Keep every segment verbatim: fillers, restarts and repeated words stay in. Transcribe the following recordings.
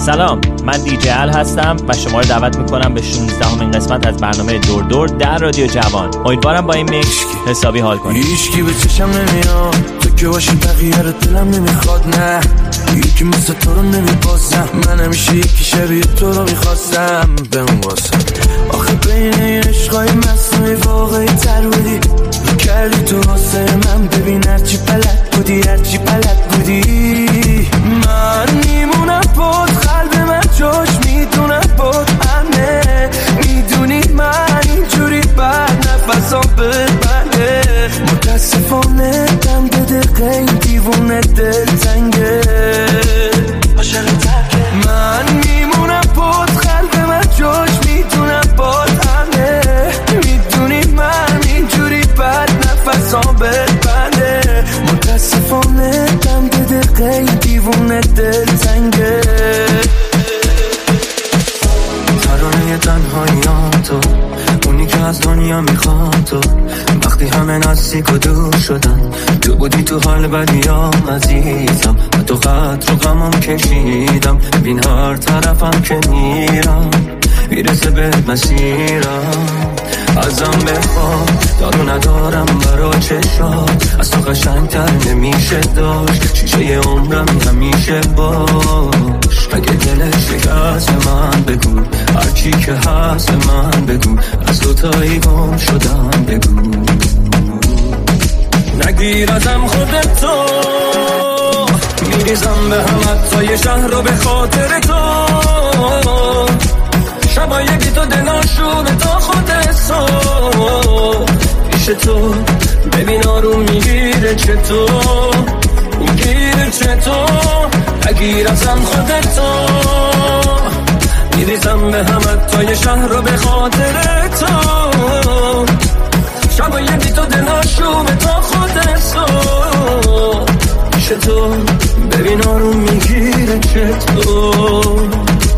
سلام، من دیجی ال هستم و شما رو دعوت میکنم به شانزدهمین قسمت از برنامه دور دور در رادیو جوان. امیدوارم با این میکس حسابی حال کنید. هیچکی به چشم نمیاد، تو که باشی بقیه رو دلم نمیخواد. نه یکی مثل تو رو نمیبازم، من همیشه یکی شبیه تو رو میخواستم. بمون واسم آخه بین این عشقای مصنوعی واقعی تر بودی، کردی تو واسه من. ببین هرچی بلد بودی، هرچی بلد بودی، من میمونم بود. قلب من جاش میدونم بود همه، میدونی من اینجوری بعد نفسام ببنده. متاسفانه دم به دقیقه این دیوونه دل تنگه، عاشق ترکه. من میمونم بود، قلب من جاش میدونم بود همه، میدونی من اینجوری بعد نفسام ببنده. متاسفانه دم به دقیقه این دیوونه دل تنگه. ترانه تنهاییاتو، اونی که از دنیا میخواد تو. وقتی همه نزدیک و دور شدن، تو بودی تو حال بدیام عزیزم. و تو خط رو غمم کشیدم، بین هر طرفم که میرم میرسه به مسیرم. ازم بخواه دارو ندارم برا چشات، از تو قشنگتر نمیشه داشت. شیشه عمرم همیشه باش، اگه دلت شکست من بگو، هرچی که هست من بگو، از دوتایی گم شدم بگو. نگیر ازم خودتو، میریزم به همت تا یه شهر رو به خاطر تو. شبای بی تو دلاشونه تا خود صبح پیش تو. ببین آروم میگیره چطور، میگیره چطور. نگیر ازم خودتو، میریزم به همت تا یه شهر رو به خاطر تو. شبای بی تو دلاشونه تا خود صبح پیش تو. ببین آروم میگیره چطور.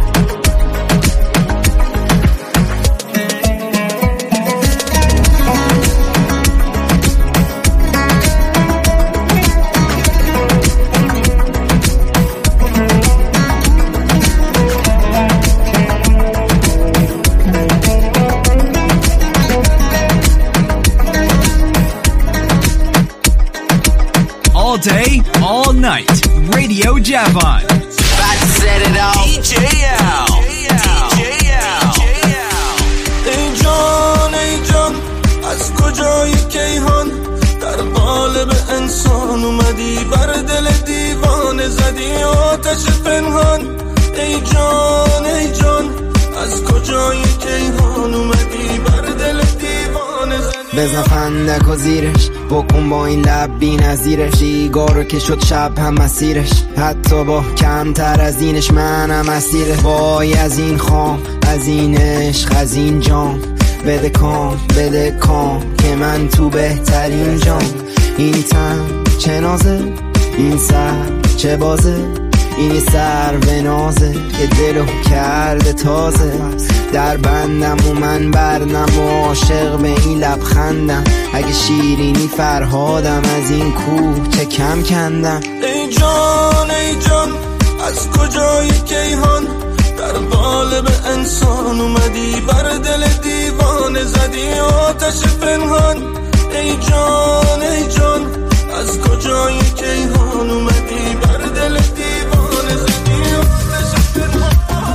All day, all night, Radio Javan. About to set it off. دی جی L. دی جی L. ای جان ای جان، از کجای کیهان در قالب انسان اومدی، بر دل دیوانه زدی آتش پنهان. ای جان ای جان، از کجای کیهان اومدی، بر دل دیوانه زدی. بزن فندک و زیرش، بکن با این لب بی نظیرش. دیگارو که شد شب هم مسیرش، حتی با کمتر از اینش منم اسیره. وای از این خام، از این عشق، از این جام. بده کام بده کام که من تو بهترین جام. این تن چه نازه، این سر چه بازه، این سر به نازه که دلو کرده تازه. در بندم و من بردم و عاشق به این لبخندم. اگه شیرینی فرهادم، از این کوه چه کم کندم. ای جان ای جان، از کجای کیهان در قالب انسان اومدی، بر دل دیوانه زدی آتش پنهان. ای جان ای جان، از کجای کیهان اومدی، بر دل دیوانه زدی آتش پنهان.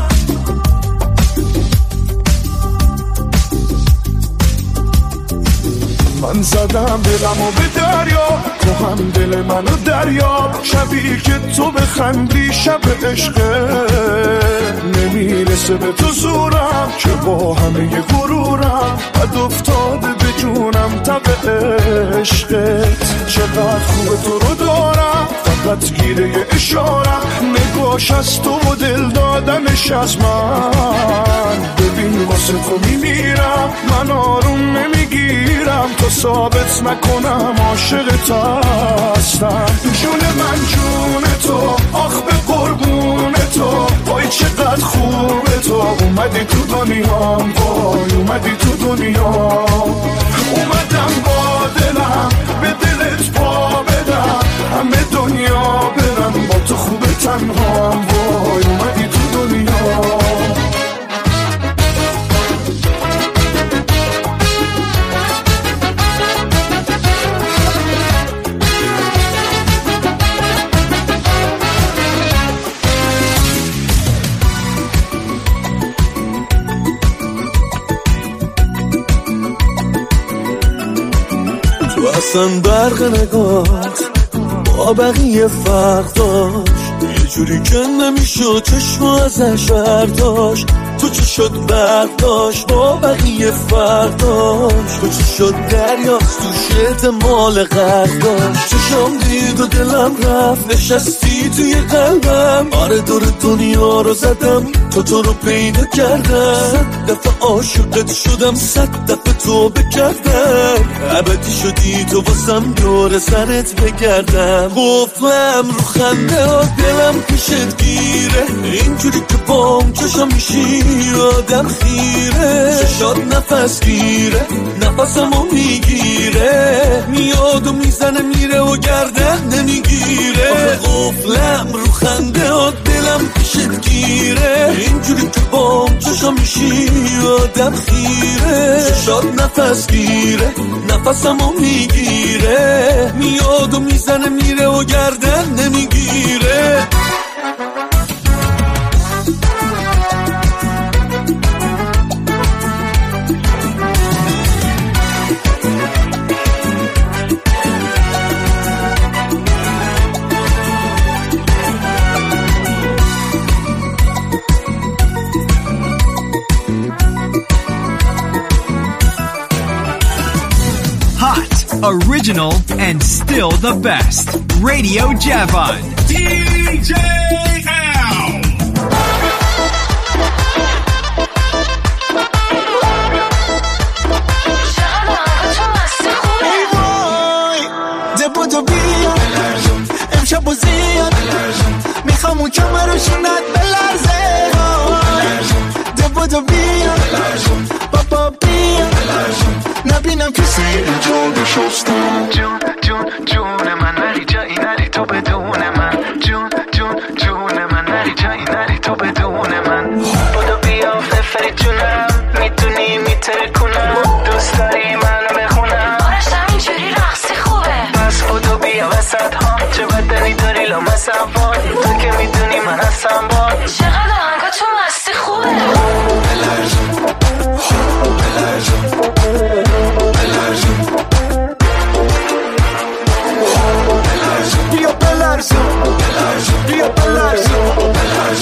من زدم دلمو به دریا، تو هم دل منو دریا. شبی که تو بخندی شب عشقه، نمیرسه به تو زورم که با همه غرورم بد افتاده به جونم تب عشقت. چقدر خوبه تو رو دارم، فقط گیره اشارم. نگاش از تو و دل دادنش از من. ببین واسه تو میمیرم، من آروم نمیگیرم تا ثابت نکنم عاشقت هستم. جون من جون تو، آخ به قربون تو. وای چقدر خوبه تو، اومدی تو دنیام. وای اومدی تو دنیام. اومدم با دلم به دلت پا بدم، همه دنیا برم با تو خوبه تنهام. وای اومدی تو دنیام. اصلا برق نگات با بقیه فرق داشت، یه جوری که نمیشد چشم ازش برداشت. تو چه شد برق داشت با بقیه فرق داشت، تو چه شد دریاست تو شد مال غرق داشت. چشم دید و دلم رفت نشستی توی قلبم، آره دور دنیا رو زدم تو تو رو پیدا کردم. صد دفعه عاشقت شدم صد دفعه توبه کردم، ابدی شدی تو واسم دور سرت بگردم. قفلم رو خنده ها دلم پیشت گیره، اینجوری که بام چشم میشی آدم خیره. چشات نفس گیره نفسمو میگیره، میاد و میزنه میره و گردن نمیگیره. قفلم رو خنده ها دلم پیشت گیره، اینجوری که بام چشم میشی آدم خیره. چشات نفس گیره نفسمو میگیره، میاد و میزنه میره و گردن نمیگیره. Original and still the best. Radio Javon. D J L. دبودو بیا امشب و زیاد میخوام اون کمر رو شونت بلرزه. دبودو بیا بابا بیا نبینم کسی اینجا نشستم. جون جون جون من نری جایی نری تو بدون من. جون جون جون من نری جایی نری تو بدون من. بودو بیا ففری جونم میتونی میتره کنم، دوست داری منو بخونم آرشتم اینجوری رقصی خوبه. پس بودو بیا وسط ها چه بدنی داری لامسم باد، تو که میدونی من هستم باد. چقدر آهنگا تو مستی خوبه. بلرزم بلرزم بیا بلرزم بیا بلرزم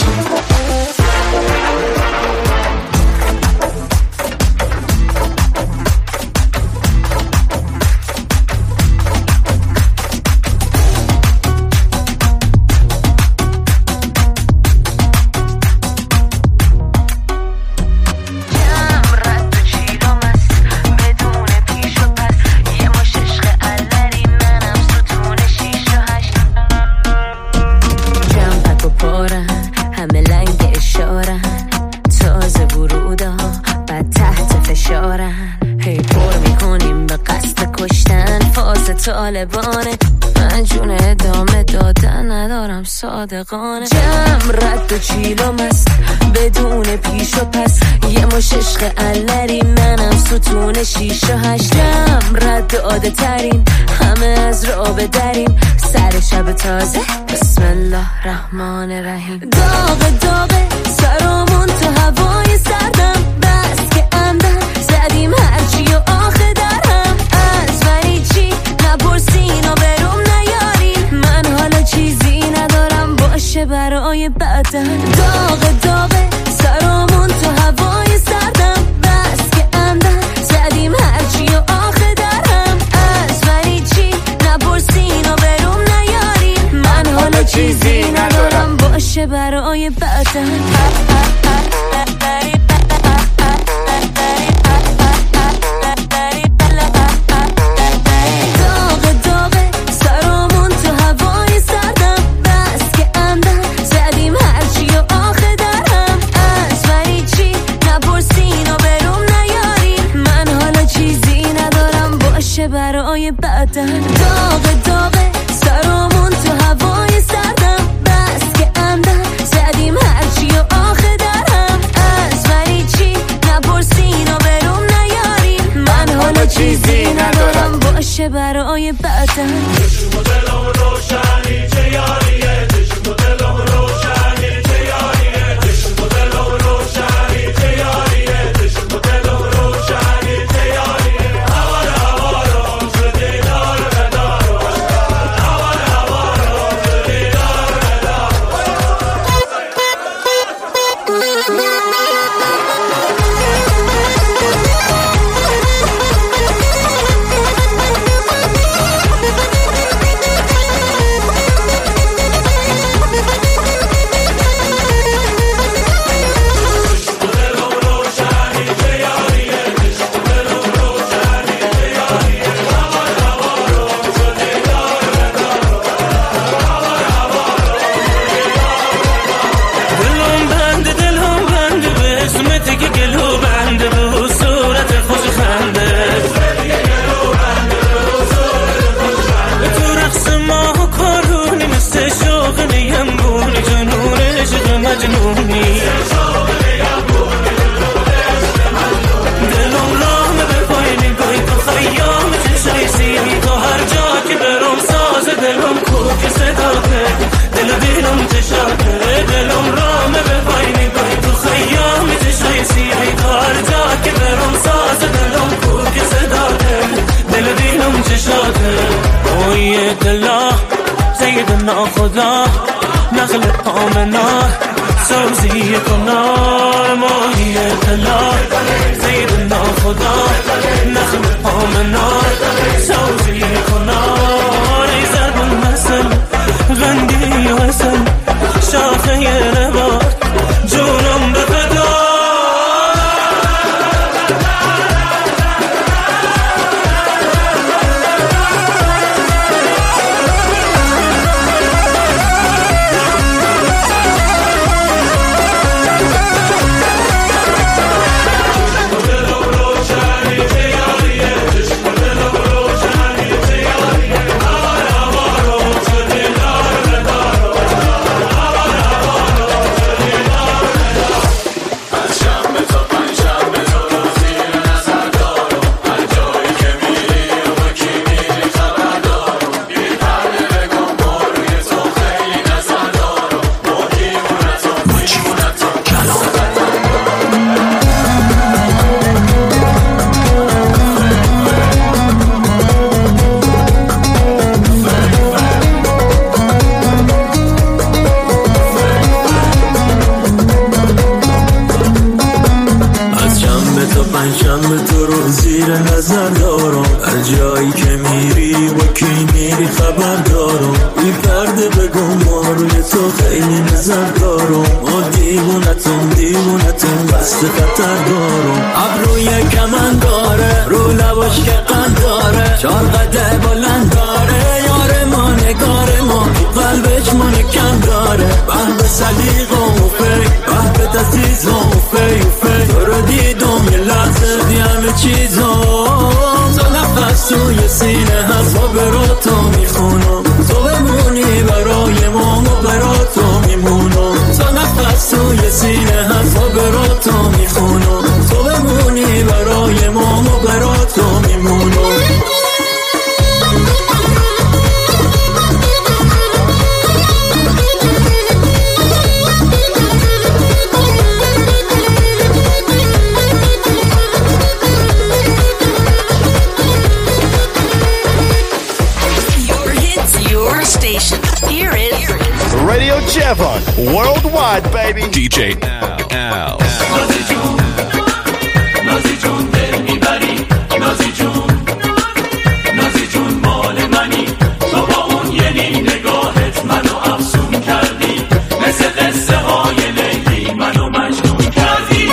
طالبانه. من جون ادامه دادن ندارم صادقانه. جمع رد و چیلو مست بدون پیش و پس، یه مش عشق علری منم ستون شیش و هشتم. رد عاده ترین همه از رابه دریم، سر شب تازه بسم الله رحمان رحیم. داغ داغه سرامون تو هوای سردم، بس که اندر زدیم هرچی و آخه درم. از منی چی نپرسین و بروم نیارین، من حالا چیزی ندارم باشه برای بعدن. داغ داغه سرامون تو هوای سردم، بس که اندر زدیم هرچی و آخه درم. از منی چی نپرسین و بروم نیارین، من حالا چیزی ندارم باشه برای بعدن. برای بعدن. داغ داغه سرامون تو هوای سردم، بس که اندر زدیم هرچی و آخه درم. از منی چی نپرسین و بروم نیارین، من حالا چیزی ندارم باشه برای بعدن. چشم و دلم روشنی چه یاریه، چشم و دلم روشنی چه یاریه، چشم و دلم روشنی چه یاریه، چشم و دلم روشنی چه یاریه. هوار هوار شده داره ساز دلم کو که صداته دل بینم چشاته اوی دلا سیدنا خدا نخل آمنا سوزی کنار ماهی دلا سیدنا خدا نخل آمنا سوزی کنار ای زربون مثل غندی و اصل شاخه نبات جونم به فدا Worldwide, baby. D J Al. نازی جون نازی جون دل میبری نازی جون نازی جون مال منی تو با اون یعنی نگاهت منو افسون کردی مثل قصه های لیلی منو مجنون کردی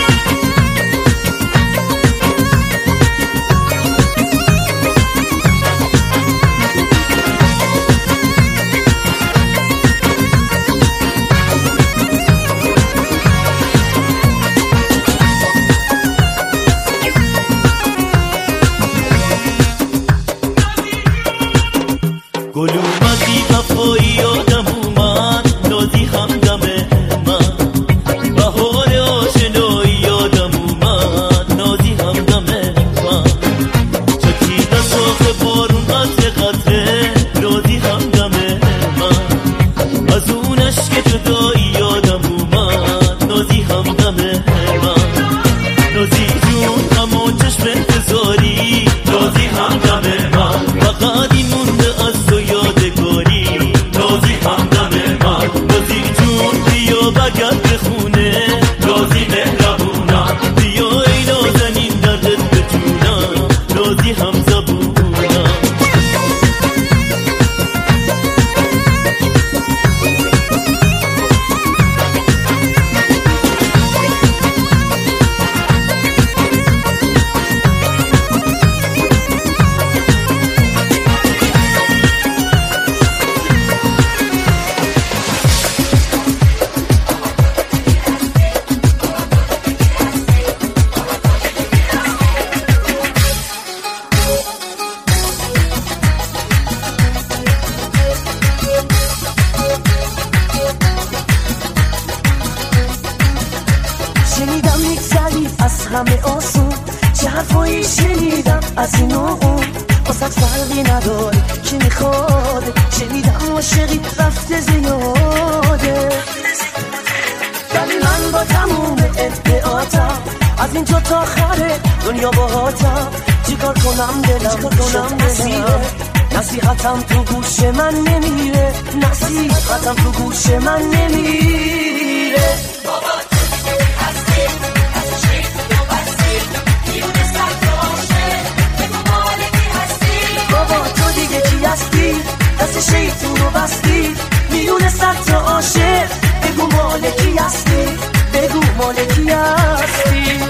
همه آسون چه حرفایی شنیدم از این و اون واسه فرقی نداره چی میخواد شنیدم عاشقی رفته زیاده ولی من با تموم ادعاتم از اینجا تا آخره دنیا باهاتم، چیکار کنم دلم کنم نصیحه، نصیحتم تو گوش من نمیره، نصیحتم تو گوش من نمیره. بابا تو دیگه هستی از چی تو بستی میونه سر باشه بگو مالکی هستی. بابا تو دیگه کی هستی دست شیطون رو بستی میونه سر تا عاشق بگو مالکی هستی بگو مالکی هستی.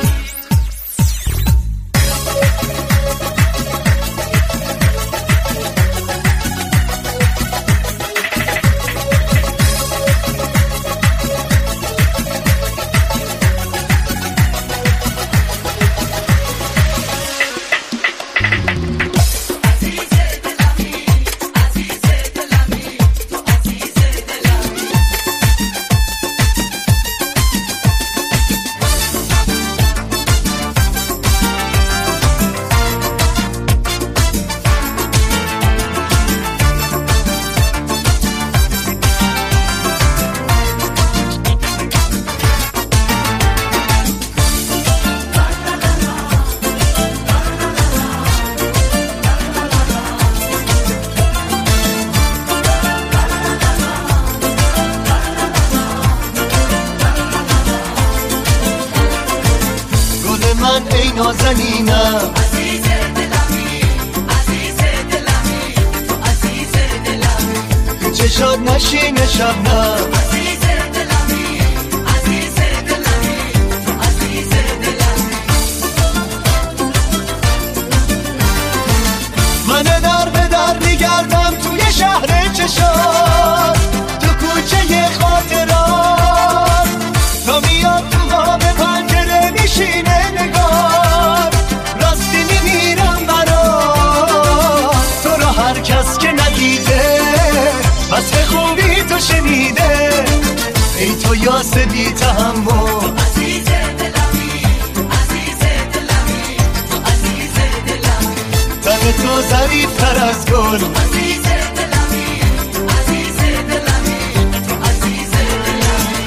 نازنینم عزیز دلمی عزیز دلمی تو عزیز دلمی چشات نشینه شبنم عزیز دلمی عزیز دلمی تو عزیز دلمی. من در به در میگردم توی شهر چشات تو کوچه خاطرات تا میاد تو قاب پنجره میشینه نگار راستی میمیرم برات تو را هر کس که ندیده وصف خوبی تو شنیده ای تو یاس بی تحمل عزیز دلمی عزیز دلمی تو عزیز دلمی تن تو ظریف‌تر از گل عزیز دلمی عزیز دلمی تو عزیز دلمی.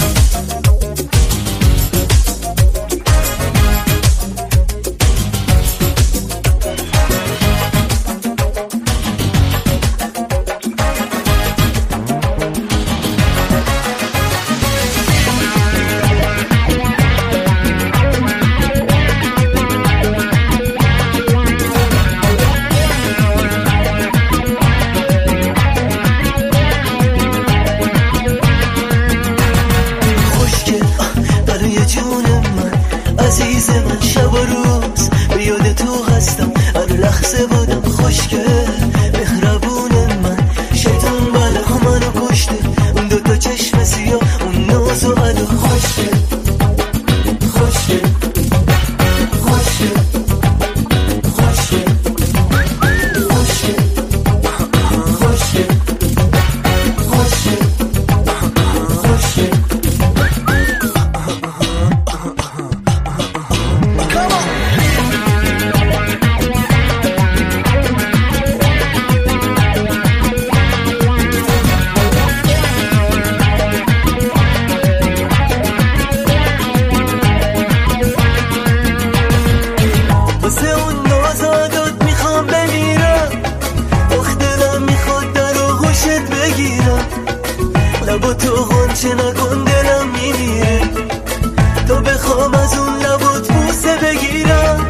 عزیز من شب و روز به یاد تو هستم هر لحظه بودم خوشگل مهربون من شیطان بله منو کشته اون دوتا چشم سیاه اون ناز و علا خوشگل خوشگل خوشگل خوشگل خوشگل خوشگل خوشگل خوشگل. لبا تو غنچه نکن دلم میمیره تو بخوام از اون لبات بوسه بگیرم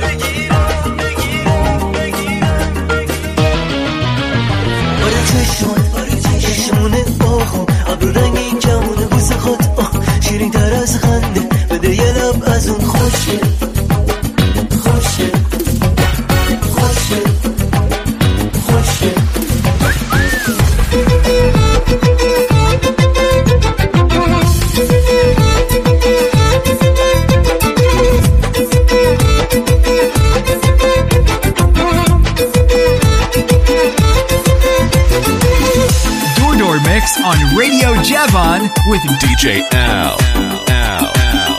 باره چشمان چشمونه آخو ابرو رنگ این کمونه بوسه خود آه شیرین تر از خنده بده یه لب از اون خوشگل خوشگل خوشگل خوشگل. Mix on Radio Javon with D J Al. Al, Al,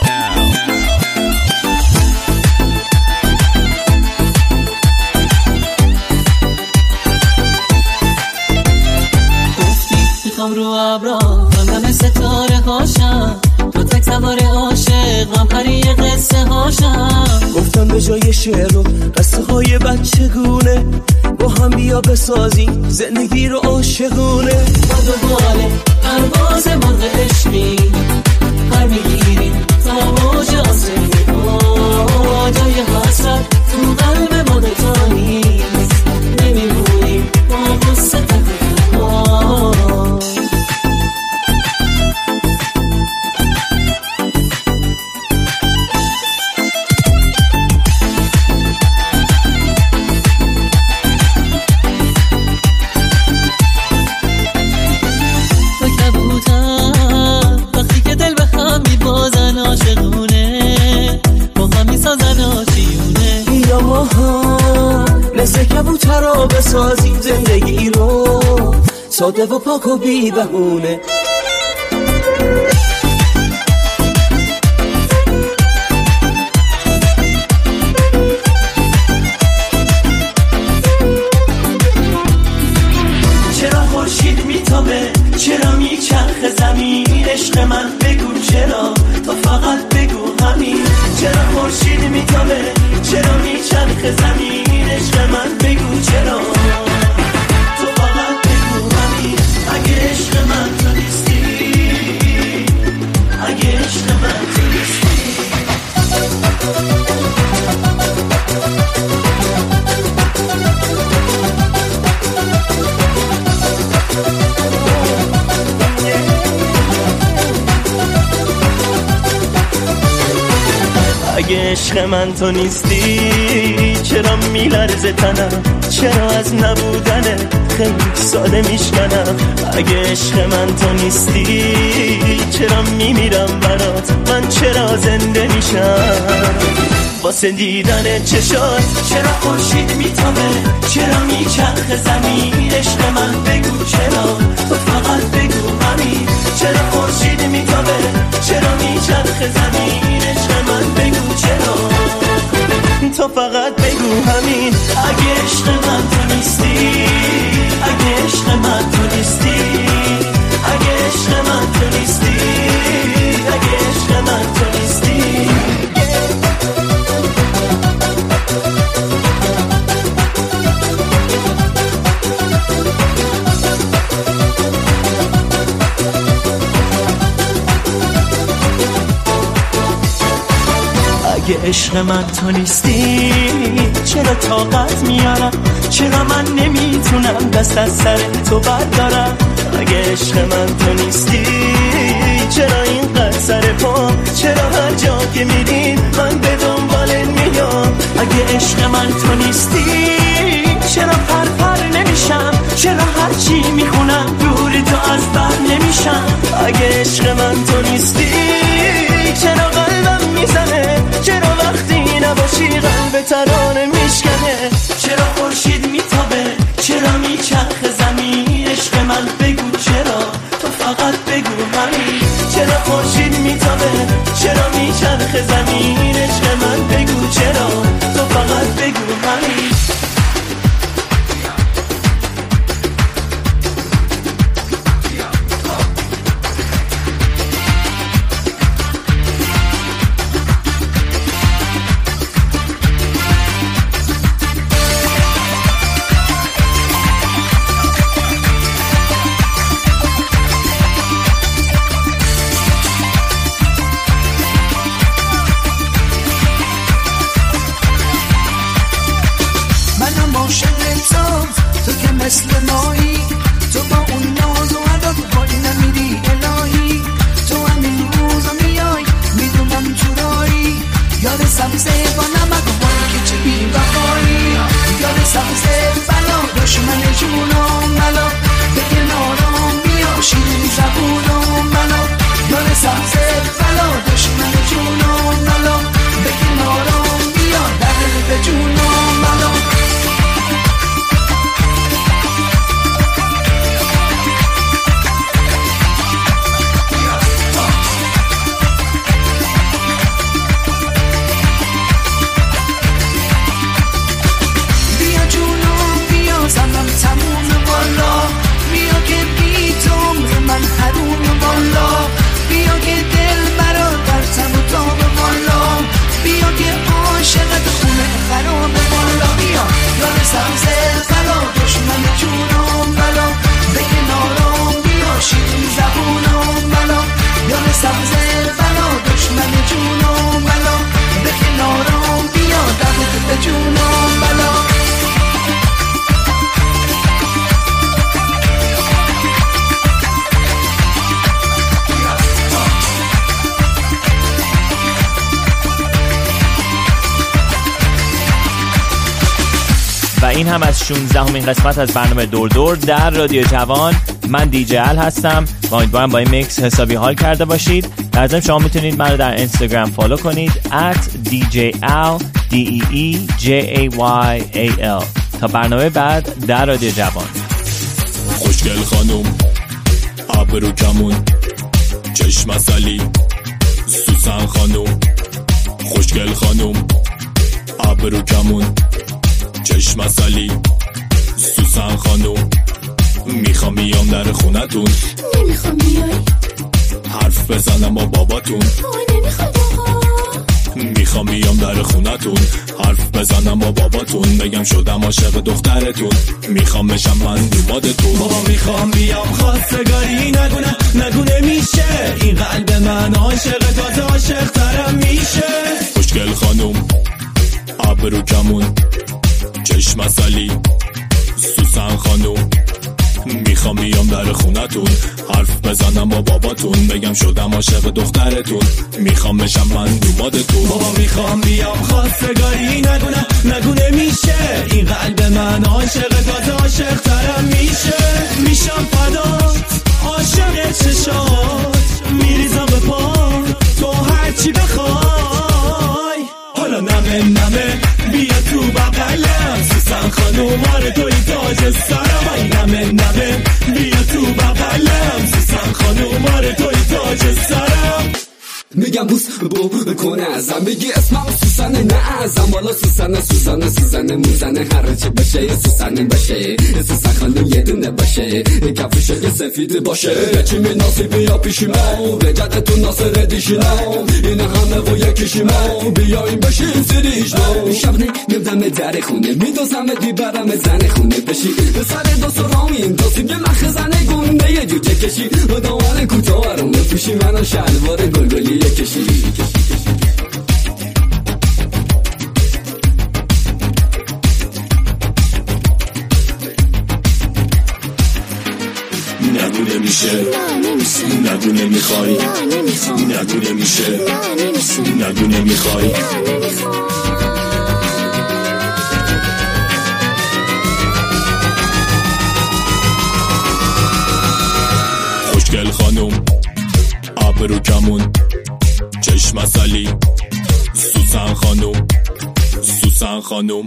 میخوام رو ابرا من ستاره هاشم تو تک سوار عاشق عاشقم هر یه قصه هاشم. گفتم به جای شعر و قصه های بچگونه با هم بیا بسازیم زندگی رو عاشقونه. با دوباره پرواز مرغ عشقی پر میگیریم تا موج آسمونی ها. جای حسرت تو قلب ما دوتا نیست، نمیمونیم با قصه تنها. مثل کبوترا بسازیم زندگی رو ساده و پاک و بی بهونه. چرا خورشید میتابه، چرا میچرخه زمین؟ عشق من بگو چرا، تو فقط بگو همین. چرا خورشید میتابه، چرا میچرخه زمین؟ عشق من بگو چرا، تو فقط بگو همین. اگه عشق من تو نیستی، اگه عشق من تو نیستی. اگه عشق من تو نیستی چرا میلرزه تنم، چرا از نبودنه خیلی ساده میشکنم. اگه عشق من تو نیستی چرا میمیرم برات، من چرا زنده میشم واسه دیدن چشات. چرا خورشید میتابه، چرا میچرخه زمین؟ عشق من بگو چرا، تو فقط بگو همین. چرا خورشید میتابه، چرا میچرخه زمین؟ عشق من بگو چرا، تو فقط بگو همین. اگه عشق من تو نیستی، اگه عشق من تو نیستی، اگه عشق من تو نیستی، اگه عشق من تو نیستی. اگه عشق من تو نیستی چرا طاقت میارم، چرا من نمیتونم دست از سر تو بردارم. اگه عشق من تو نیستی چرا اینقدر سر پا، چرا هر جا که میریم من به دنبالت میام. اگه عشق من تو نیستی چرا پر پر نمیشم، چرا هرچی میخونم دور تو از بر نمیشم. اگه عشق من تو نیستی چرا قلبم میزنه، چرا وقتی نباشی قلب ترانه میشکنه. چرا خورشید میتابه، چرا میچرخه زمین؟ عشق من بگو چرا، تو فقط بگو همین. چرا خورشید میتابه، چرا میچرخه زمین؟ عشق من بگو چرا، تو فقط بگو همین. سبز بلا دشمن جونم بلا به کنارم بیا شیرین زبونم بلا یار سبز بلا دشمن جونم بلا به کنارم بیا درد جونم بلا و این هم از شانزدهمین قسمت از برنامه دور دور در رادیو جوان. من دی جی ال هستم و امیدوارم با این میکس حسابی حال کرده باشید. در ضمن شما میتونید من رو در اینستاگرام فالو کنید at دی جی ال دی ای ای جی ای وای ای ال تا برنامه بعد در رادیو جوان. خوشگل خانم ابرو کمون چشم عسلی سوسن خانم خوشگل خانم ابرو کمون چشم عسلی سوسن خانم میخوام بیام در خونتون نمیخوام بیای حرف بزنم با باباتون نمیخوام بابا میخوام بیام در خونتون حرف بزنم با باباتون بگم شدم عاشق دخترتون میخوام بشم من دومادتون بابا میخوام بیام خواستگاری نگونه نگونه میشه این قلب من عاشق تازه عاشق ترم میشه خوشگل خانم ابرو کمون چشم عسلی سوسن خانم میخوام بیام در خونتون حرف بزنم با باباتون بگم شدم عاشق دخترتون میخوام بشم من دومادتون بابا میخوام بیام خواستگاری نگونه نگونه میشه این قلب من عاشق تازه عاشق ترم میشه میشم فدات عاشق چشات میریزم به پا تو هرچی بخوای حالا نمه نمه بیا تو بغلم سوسن خانوم آره توی تاج سرم ای نمه نمه بیا تو بغلم سوسن خانوم آره توی تاج سرم میگم بوس بو کنه ازم بگی اسمم سوسنه نه ازم والا سوسنه سوسنه سوسنه موزنه هر چی بشه سوسنه باشه سوسن خانم یه دونه باشه کفشه که سفید باشه چی مناسبی یا پیشیمو به جدتون ناصر دیشینم این همه و یکیشیمو بیایم بشین سریشنو شبنه میبدم در خونه میدوزم دی برم زن خونه بشی به سر دو سرامیم دوستیم یه مخزنه گونه یه جوجه کشی و دوان کوتاه رو بپوشی منو شلوار گلگلی کشی نگونه میشه نگونه میخوای نگونه میشه نگونه میخوای خوشگل خانم ابرو کمون چشم عسلی سوسن خانم سوسن خانم